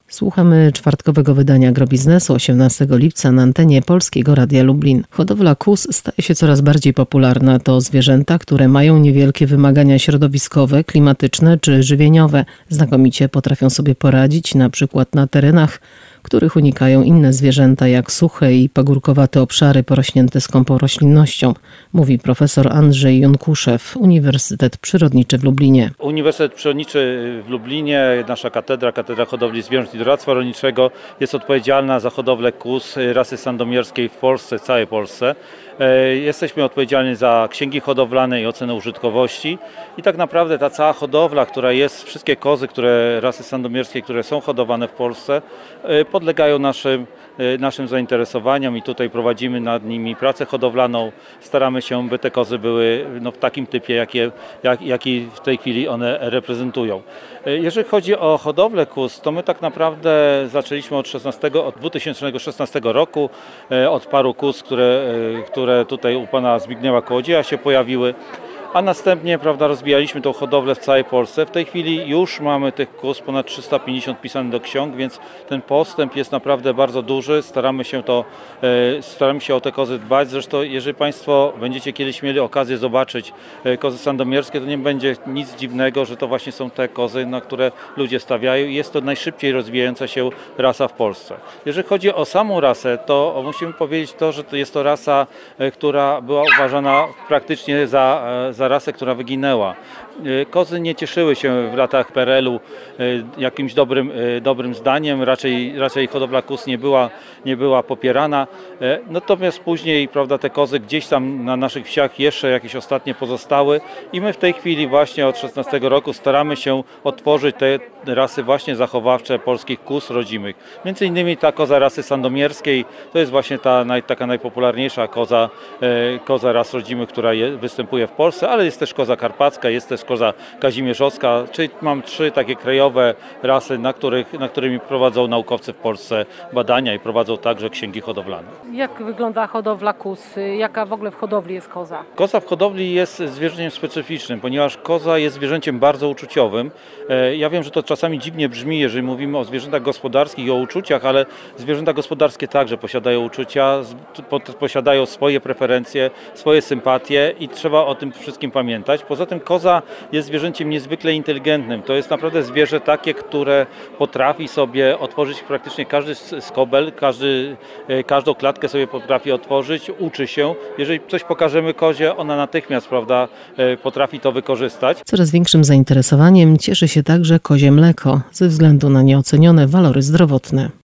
Słuchamy czwartkowego wydania Agrobiznesu 18 lipca na antenie Polskiego Radia Lublin. Hodowla kóz staje się coraz bardziej popularna. To zwierzęta, które mają niewielkie wymagania środowiskowe, klimatyczne czy żywieniowe. Znakomicie potrafią sobie poradzić na przykład na terenach, których unikają inne zwierzęta jak suche i pagórkowate obszary porośnięte skąpą roślinnością, mówi profesor Andrzej Junkuszew, Uniwersytet Przyrodniczy w Lublinie. Uniwersytet Przyrodniczy w Lublinie, nasza Katedra Hodowli Zwierząt i Doradztwa Rolniczego jest odpowiedzialna za hodowlę kóz rasy sandomierskiej w Polsce, w całej Polsce. Jesteśmy odpowiedzialni za księgi hodowlane i ocenę użytkowości i tak naprawdę ta cała hodowla, która jest, wszystkie kozy, rasy sandomierskiej, które są hodowane w Polsce, podlegają naszym zainteresowaniom i tutaj prowadzimy nad nimi pracę hodowlaną. Staramy się, by te kozy były w takim typie, jaki w tej chwili one reprezentują. Jeżeli chodzi o hodowlę kóz, to my tak naprawdę zaczęliśmy od 2016 roku, od paru kóz, które tutaj u pana Zbigniewa Kołodzieja się pojawiły. A następnie, rozwijaliśmy tą hodowlę w całej Polsce. W tej chwili już mamy tych kóz ponad 350 wpisanych do ksiąg, więc ten postęp jest naprawdę bardzo duży. Staramy się o te kozy dbać. Zresztą, jeżeli Państwo będziecie kiedyś mieli okazję zobaczyć kozy sandomierskie, to nie będzie nic dziwnego, że to właśnie są te kozy, na które ludzie stawiają. Jest to najszybciej rozwijająca się rasa w Polsce. Jeżeli chodzi o samą rasę, to musimy powiedzieć że to jest to rasa, która była uważana praktycznie za rasę, która wyginęła. Kozy nie cieszyły się w latach PRL-u jakimś dobrym zdaniem, raczej hodowla kóz nie była popierana. Natomiast później, te kozy gdzieś tam na naszych wsiach jeszcze jakieś ostatnie pozostały i my w tej chwili właśnie od 16 roku staramy się otworzyć te rasy właśnie zachowawcze polskich kóz rodzimych. Między innymi ta koza rasy sandomierskiej to jest właśnie taka najpopularniejsza koza ras rodzimych, która występuje w Polsce, ale jest też koza karpacka, jest też koza kazimierzowska, czyli mam 3 takie krajowe rasy, na którymi prowadzą naukowcy w Polsce badania i prowadzą także księgi hodowlane. Jak wygląda hodowla kóz? Jaka w ogóle w hodowli jest koza? Koza w hodowli jest zwierzęciem specyficznym, ponieważ koza jest zwierzęciem bardzo uczuciowym. Ja wiem, że to czasami dziwnie brzmi, jeżeli mówimy o zwierzętach gospodarskich i o uczuciach, ale zwierzęta gospodarskie także posiadają uczucia, posiadają swoje preferencje, swoje sympatie i trzeba o tym wszystkim pamiętać. Poza tym koza jest zwierzęciem niezwykle inteligentnym. To jest naprawdę zwierzę takie, które potrafi sobie otworzyć praktycznie każdy skobel, każdą klatkę sobie potrafi otworzyć, uczy się. Jeżeli coś pokażemy kozie, ona natychmiast potrafi to wykorzystać. Coraz większym zainteresowaniem cieszy się także kozie mleko ze względu na nieocenione walory zdrowotne.